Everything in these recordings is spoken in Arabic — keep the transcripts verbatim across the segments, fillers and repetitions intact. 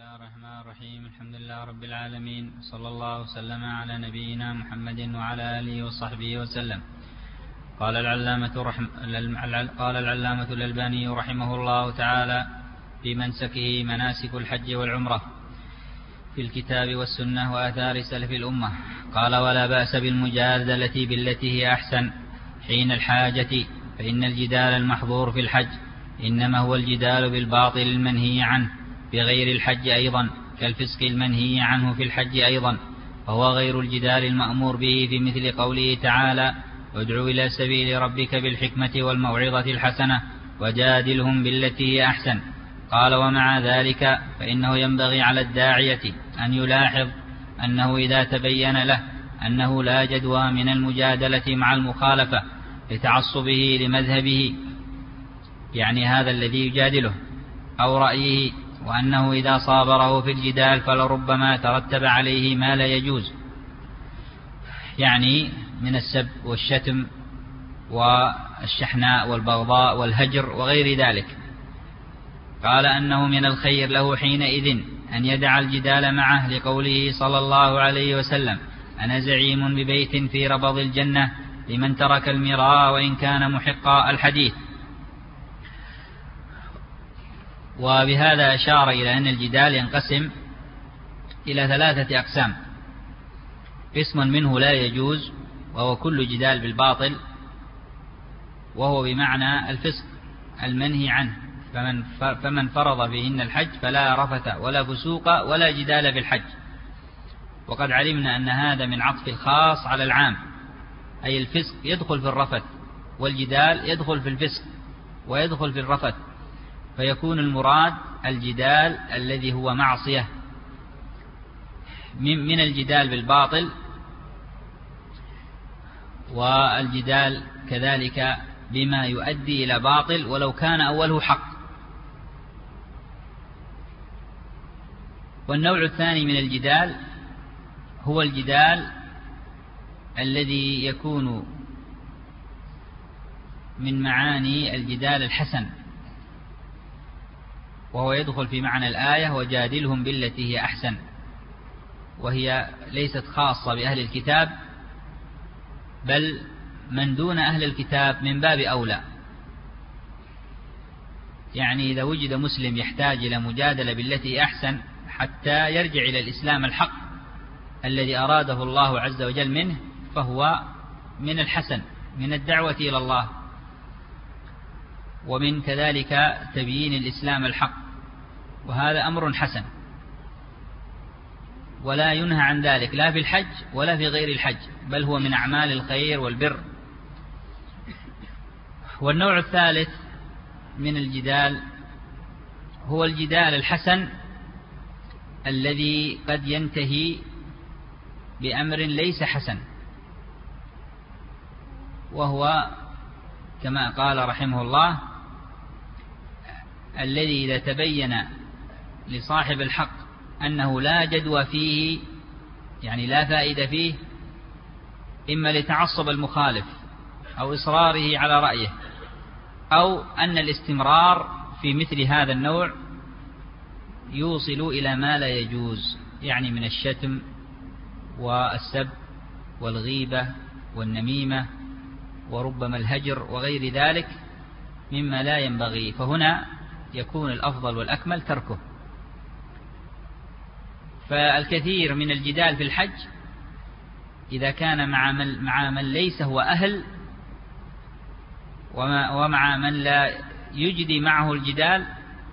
الله الرحمن الرحيم. الحمد لله رب العالمين، صلى الله وسلم على نبينا محمد وعلى آله وصحبه وسلم. قال العلامة رحم قال العلامة الألباني رحمه الله تعالى في منسكه مناسك الحج والعمرة في الكتاب والسنة وآثار سلف الأمة، قال: ولا بأس بالمجادلة بالتي هي أحسن حين الحاجة، فإن الجدال المحظور في الحج إنما هو الجدال بالباطل المنهي عنه بغير الحج أيضا، كالفسق المنهي عنه في الحج أيضا، وهو غير الجدال المأمور به في مثل قوله تعالى: وادع إلى سبيل ربك بالحكمة والموعظة الحسنة وجادلهم بالتي هي أحسن. قال: ومع ذلك فإنه ينبغي على الداعية أن يلاحظ أنه إذا تبين له أنه لا جدوى من المجادلة مع المخالفة لتعصبه لمذهبه، يعني هذا الذي يجادله، أو رأيه، وأنه إذا صابره في الجدال فلربما ترتب عليه ما لا يجوز، يعني من السب والشتم والشحناء والبغضاء والهجر وغير ذلك. قال: أنه من الخير له حينئذ أن يدع الجدال معه، لقوله صلى الله عليه وسلم: أنا زعيم ببيت في ربض الجنة لمن ترك المراء وإن كان محقا، الحديث. وبهذا أشار إلى أن الجدال ينقسم إلى ثلاثة أقسام: قسم منه لا يجوز وهو كل جدال بالباطل، وهو بمعنى الفسق المنهي عنه، فمن فمن فرض فيهن الحج فلا رفث ولا فسوق ولا جدال بالحج. وقد علمنا أن هذا من عطف الخاص على العام، أي الفسق يدخل في الرفث، والجدال يدخل في الفسق ويدخل في الرفث، فيكون المراد الجدال الذي هو معصية من الجدال بالباطل، والجدال كذلك بما يؤدي إلى باطل ولو كان أوله حق. والنوع الثاني من الجدال هو الجدال الذي يكون من معاني الجدال الحسن، وهو يدخل في معنى الآية: وجادلهم بالتي هي أحسن، وهي ليست خاصة بأهل الكتاب، بل من دون أهل الكتاب من باب أولى. يعني إذا وجد مسلم يحتاج إلى مجادلة بالتي أحسن حتى يرجع إلى الإسلام الحق الذي أراده الله عز وجل منه، فهو من الحسن، من الدعوة إلى الله، ومن كذلك تبيين الإسلام الحق، وهذا أمر حسن، ولا ينهى عن ذلك لا في الحج ولا في غير الحج، بل هو من أعمال الخير والبر. والنوع الثالث من الجدال هو الجدال الحسن الذي قد ينتهي بأمر ليس حسن، وهو كما قال رحمه الله: الذي إذا تبين لصاحب الحق أنه لا جدوى فيه، يعني لا فائدة فيه، إما لتعصب المخالف أو إصراره على رأيه، أو أن الاستمرار في مثل هذا النوع يوصل إلى ما لا يجوز، يعني من الشتم والسب والغيبة والنميمة وربما الهجر وغير ذلك مما لا ينبغي، فهنا يكون الأفضل والأكمل تركه. فالكثير من الجدال في الحج إذا كان مع من, مع من ليس هو أهل، ومع من لا يجدي معه الجدال،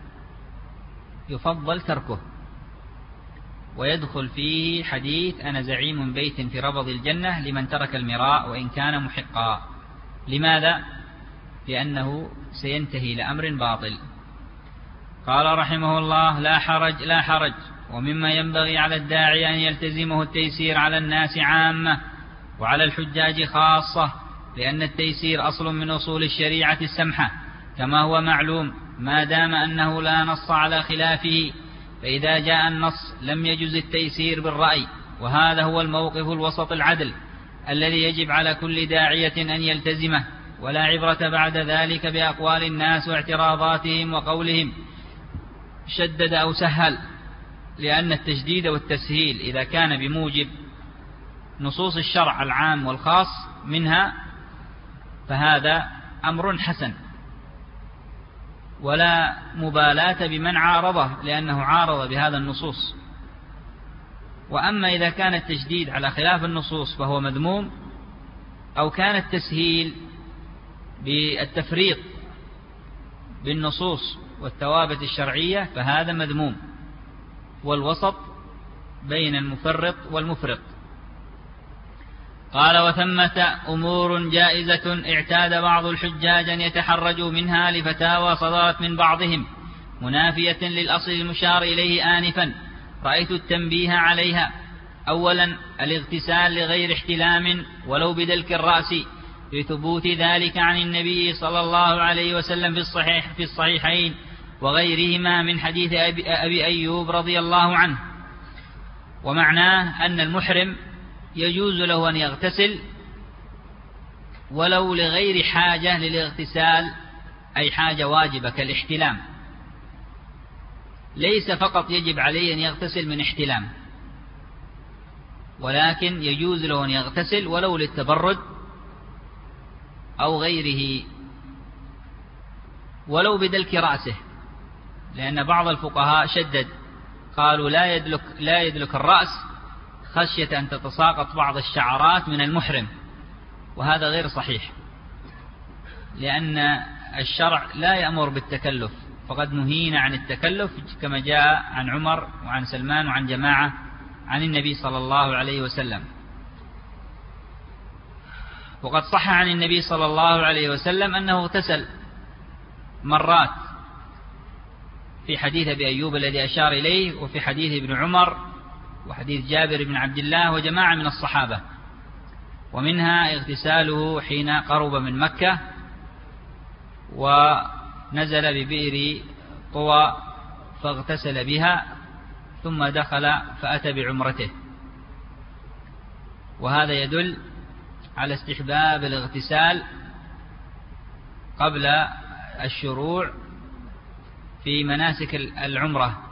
يفضل تركه، ويدخل فيه حديث: أنا زعيم بيت في ربض الجنة لمن ترك المراء وإن كان محقا. لماذا؟ لأنه سينتهي لأمر باطل. قال رحمه الله: لا حرج لا حرج ومما ينبغي على الداعي أن يلتزمه التيسير على الناس عامة وعلى الحجاج خاصة، لأن التيسير أصل من أصول الشريعة السمحة كما هو معلوم، ما دام أنه لا نص على خلافه، فإذا جاء النص لم يجز التيسير بالرأي، وهذا هو الموقف الوسط العدل الذي يجب على كل داعية أن يلتزمه، ولا عبرة بعد ذلك بأقوال الناس واعتراضاتهم وقولهم شدد أو سهل، لأن التجديد والتسهيل إذا كان بموجب نصوص الشرع العام والخاص منها فهذا أمر حسن، ولا مبالاة بمن عارضه لأنه عارض بهذا النصوص. وأما إذا كان التجديد على خلاف النصوص فهو مذموم، أو كان التسهيل بالتفريط بالنصوص والثوابت الشرعية فهذا مذموم، والوسط بين المفرط والمفرط. قال: وثمة أمور جائزة اعتاد بعض الحجاج أن يتحرجوا منها لفتاوى صدرت من بعضهم منافية للأصل المشار إليه آنفا، رأيت التنبيه عليها. أولا الاغتسال لغير احتلام ولو بدلك الرأس، لثبوت ذلك عن النبي صلى الله عليه وسلم في الصحيح في الصحيحين وغيرهما من حديث أبي, أبي أيوب رضي الله عنه. ومعناه أن المحرم يجوز له أن يغتسل ولو لغير حاجة للاغتسال، أي حاجة واجبة كالاحتلام، ليس فقط يجب عليه أن يغتسل من احتلام، ولكن يجوز له أن يغتسل ولو للتبرد أو غيره، ولو بدلك رأسه، لأن بعض الفقهاء شدد قالوا لا يدلك, لا يدلك الرأس خشية أن تتساقط بعض الشعرات من المحرم، وهذا غير صحيح، لأن الشرع لا يأمر بالتكلف، فقد نهينا عن التكلف كما جاء عن عمر وعن سلمان وعن جماعة عن النبي صلى الله عليه وسلم. وقد صح عن النبي صلى الله عليه وسلم أنه اغتسل مرات في حديث أبي أيوب الذي أشار إليه، وفي حديث ابن عمر وحديث جابر بن عبد الله وجماعة من الصحابة. ومنها اغتساله حين قرب من مكة ونزل ببئر طوى فاغتسل بها ثم دخل فأتى بعمرته، وهذا يدل على استحباب الاغتسال قبل الشروع في مناسك العمرة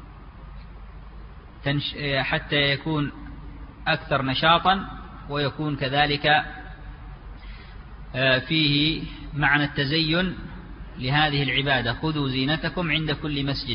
حتى يكون أكثر نشاطا، ويكون كذلك فيه معنى التزين لهذه العبادة. خذوا زينتكم عند كل مسجد.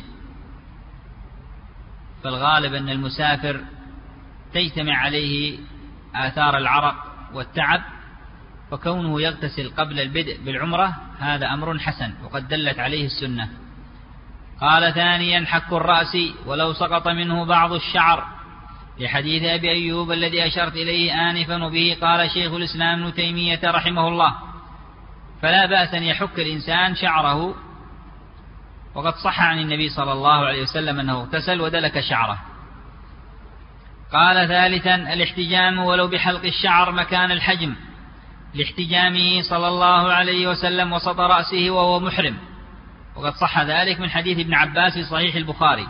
فالغالب أن المسافر تجتمع عليه آثار العرق والتعب، فكونه يغتسل قبل البدء بالعمرة هذا أمر حسن وقد دلت عليه السنة. قال: ثانيا حك الرأس ولو سقط منه بعض الشعر، لحديث أبي أيوب الذي أشرت إليه آنفا، وبه قال شيخ الإسلام ابن تيمية رحمه الله: فلا بأس أن يحك الإنسان شعره، وقد صح عن النبي صلى الله عليه وسلم أنه اغتسل ودلك شعره. قال: ثالثا الاحتجام ولو بحلق الشعر مكان الحجم، لاحتجامه صلى الله عليه وسلم وسط رأسه وهو محرم، وقد صح ذلك من حديث ابن عباس في صحيح البخاري.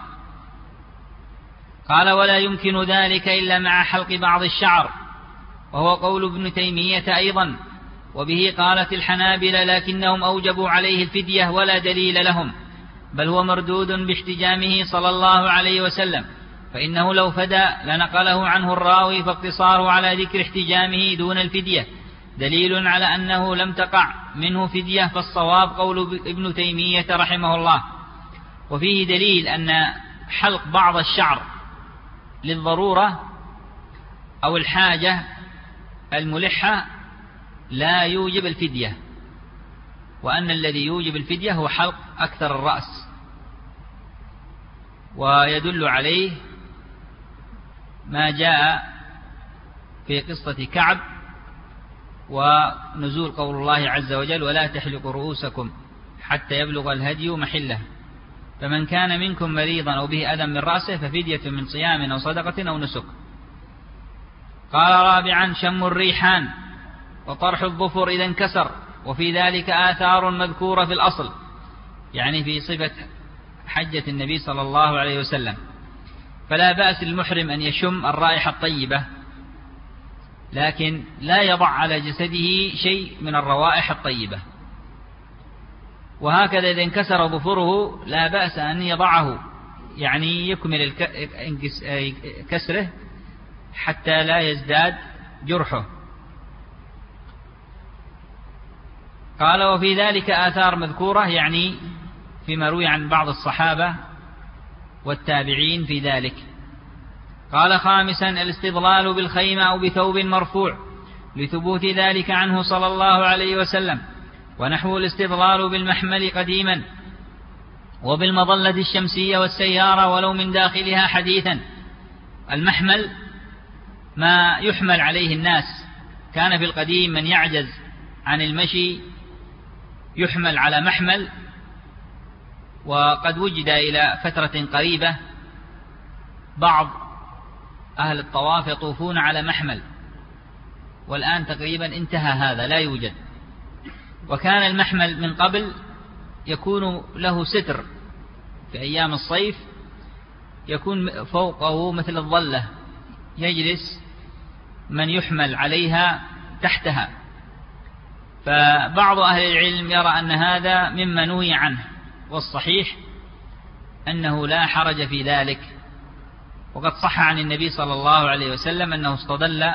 قال: ولا يمكن ذلك إلا مع حلق بعض الشعر، وهو قول ابن تيمية أيضا، وبه قالت الحنابلة، لكنهم أوجبوا عليه الفدية ولا دليل لهم، بل هو مردود باحتجامه صلى الله عليه وسلم، فإنه لو فدى لنقله عنه الراوي، فاقتصاره على ذكر احتجامه دون الفدية دليل على أنه لم تقع منه فدية، فالصواب قول ابن تيمية رحمه الله. وفيه دليل أن حلق بعض الشعر للضرورة أو الحاجة الملحة لا يوجب الفدية، وأن الذي يوجب الفدية هو حلق أكثر الرأس. ويدل عليه ما جاء في قصة كعب ونزول قول الله عز وجل: ولا تحلقوا رؤوسكم حتى يبلغ الهدي محله، فمن كان منكم مريضا أو به أذى من رأسه ففدية من صيام أو صدقة أو نسك. قال: رابعا شم الريحان وطرح الظفر إذا انكسر، وفي ذلك آثار مذكورة في الأصل، يعني في صفة حجة النبي صلى الله عليه وسلم، فلا بأس المحرم أن يشم الرائحة الطيبة، لكن لا يضع على جسده شيء من الروائح الطيبة. وهكذا إذا انكسر ظفره لا بأس أن يضعه يعني يكمل كسره حتى لا يزداد جرحه. قال وفي ذلك آثار مذكورة، يعني فيما روي عن بعض الصحابة والتابعين في ذلك. قال خامسا الاستظلال بالخيمة أو بثوب مرفوع لثبوت ذلك عنه صلى الله عليه وسلم، ونحو الاستظلال بالمحمل قديما وبالمظلة الشمسية والسيارة ولو من داخلها حديثا. المحمل ما يحمل عليه الناس، كان في القديم من يعجز عن المشي يحمل على محمل، وقد وجد إلى فترة قريبة بعض أهل الطواف يطوفون على محمل، والآن تقريبا انتهى هذا لا يوجد. وكان المحمل من قبل يكون له ستر في أيام الصيف، يكون فوقه مثل الظلة يجلس من يحمل عليها تحتها. فبعض أهل العلم يرى أن هذا مما نهي عنه، والصحيح أنه لا حرج في ذلك. وقد صح عن النبي صلى الله عليه وسلم أنه استظل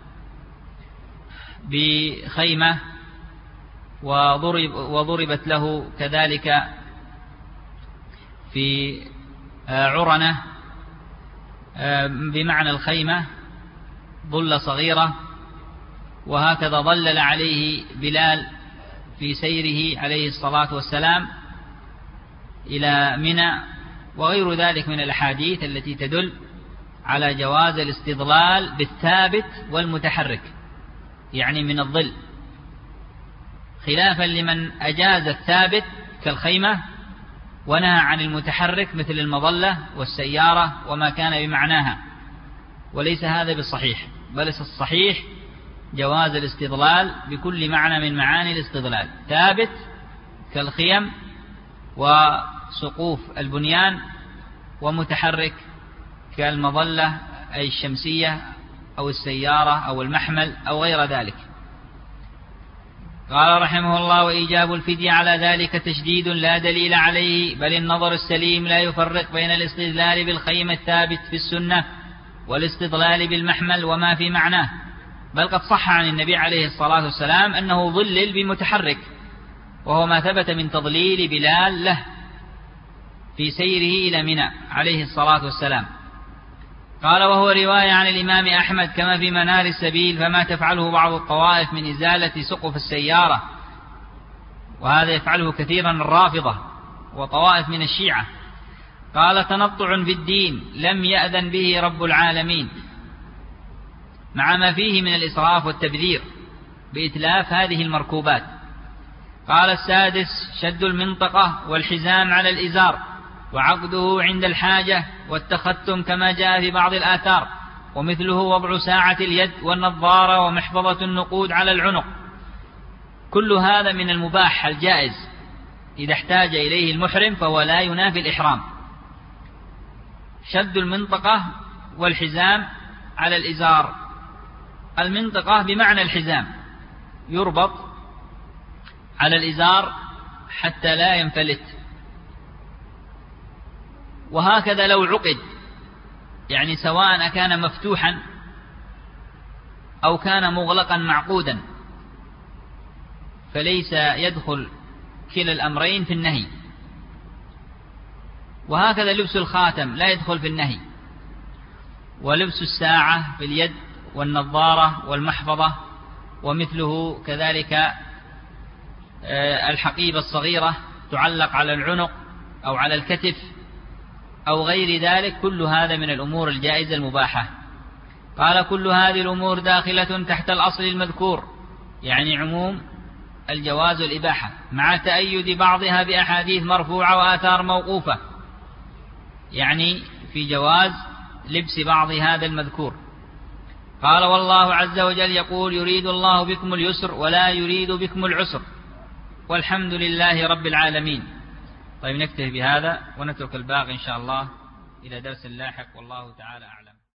بخيمة وضرب وضربت له كذلك في عرنة بمعنى الخيمة ظلة صغيرة، وهكذا ظلل عليه بلال في سيره عليه الصلاة والسلام إلى منى، وغير ذلك من الأحاديث التي تدل على جواز الاستظلال بالثابت والمتحرك، يعني من الظل، خلافا لمن أجاز الثابت كالخيمة ونهى عن المتحرك مثل المظلة والسيارة وما كان بمعناها. وليس هذا بالصحيح، بل الصحيح جواز الاستظلال بكل معنى من معاني الاستظلال، ثابت كالخيم وسقوف البنيان، ومتحرك كالمظلة أي الشمسية أو السيارة أو المحمل أو غير ذلك. قال رحمه الله وإيجاب الفدية على ذلك تشديد لا دليل عليه، بل النظر السليم لا يفرق بين الاستظلال بالخيم الثابت في السنة والاستظلال بالمحمل وما في معناه، بل قد صح عن النبي عليه الصلاة والسلام أنه ظلل بمتحرك، وهو ما ثبت من تضليل بلال له في سيره إلى منى عليه الصلاة والسلام. قال وهو رواية عن الإمام أحمد كما في منار السبيل، فما تفعله بعض الطوائف من إزالة سقف السيارة، وهذا يفعله كثيرا الرافضة وطوائف من الشيعة. قال تنطع في الدين لم يأذن به رب العالمين، مع ما فيه من الإسراف والتبذير بإتلاف هذه المركوبات. قال السادس شد المنطقة والحزام على الإزار وعقده عند الحاجة والتختم كما جاء في بعض الآثار، ومثله وضع ساعة اليد والنظارة ومحفظة النقود على العنق. كل هذا من المباح الجائز إذا احتاج إليه المحرم، فهو لا ينافي الإحرام. شد المنطقة والحزام على الإزار، المنطقة بمعنى الحزام يربط على الإزار حتى لا ينفلت، وهكذا لو عقد، يعني سواء كان مفتوحا أو كان مغلقا معقودا، فليس يدخل كلا الأمرين في النهي. وهكذا لبس الخاتم لا يدخل في النهي، ولبس الساعة في اليد والنظارة والمحفظة، ومثله كذلك الحقيبة الصغيرة تعلق على العنق أو على الكتف أو غير ذلك، كل هذا من الأمور الجائزة المباحة. قال كل هذه الأمور داخلة تحت الأصل المذكور، يعني عموم الجواز والإباحة، مع تأيد بعضها بأحاديث مرفوعة وآثار موقوفة، يعني في جواز لبس بعض هذا المذكور. قال والله عز وجل يقول يريد الله بكم اليسر ولا يريد بكم العسر والحمد لله رب العالمين. طيب نكتفي بهذا ونترك الباقي إن شاء الله إلى درس لاحق، والله تعالى أعلم.